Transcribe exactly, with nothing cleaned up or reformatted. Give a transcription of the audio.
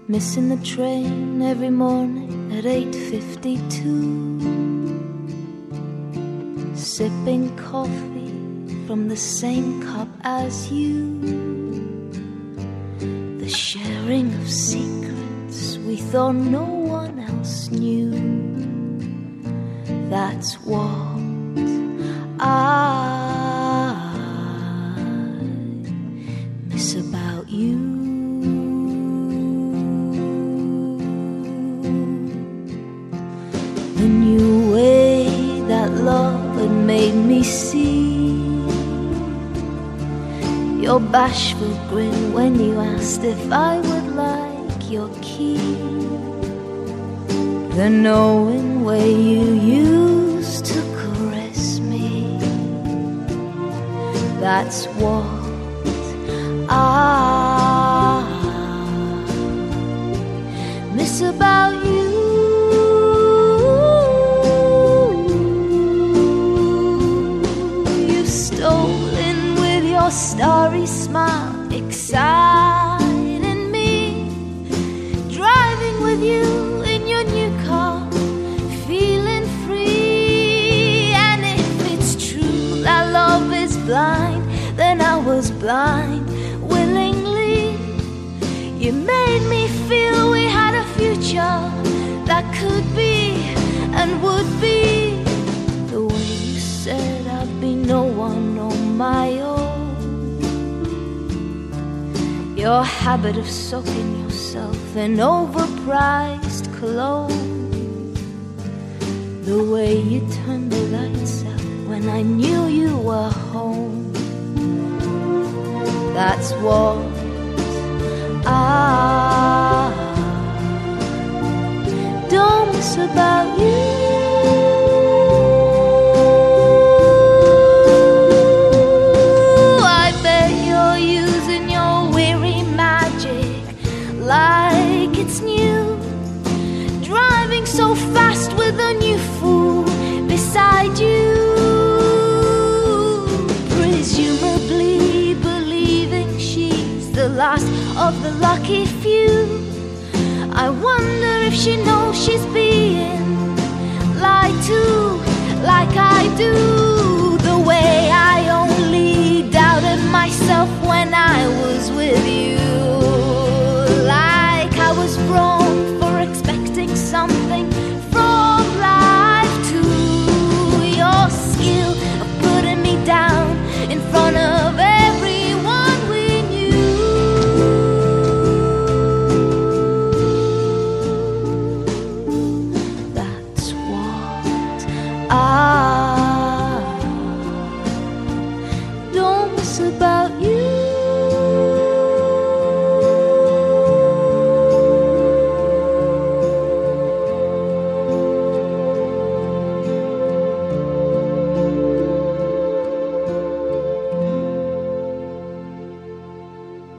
missing the train every morning at eight fifty-two, sipping coffee from the same cup as you, the sharing of secrets we thought no one else knew. That's what I miss about you. The new way that love had made me see your bashful grin when you asked if I would like your key, the knowing way you used to caress me. That's what I miss about you. You stole in with your starry smile, exciting me, driving with you in your new car, feeling free. And if it's true that love is blind, then I was blind willingly. You made me feel we had a future that could be and would be. The way you said I'd be no one on my own, your habit of soaking yourself in overpriced cologne, the way you turned the lights out when I knew you were home. That's what I don't miss about you. I bet you're using your weary magic like it's new, driving so fast with a new fool beside you, presumably believing she's the last of the lucky few. I wonder if she knows she's being lied to, like I do, the way I only doubted myself when I was with you.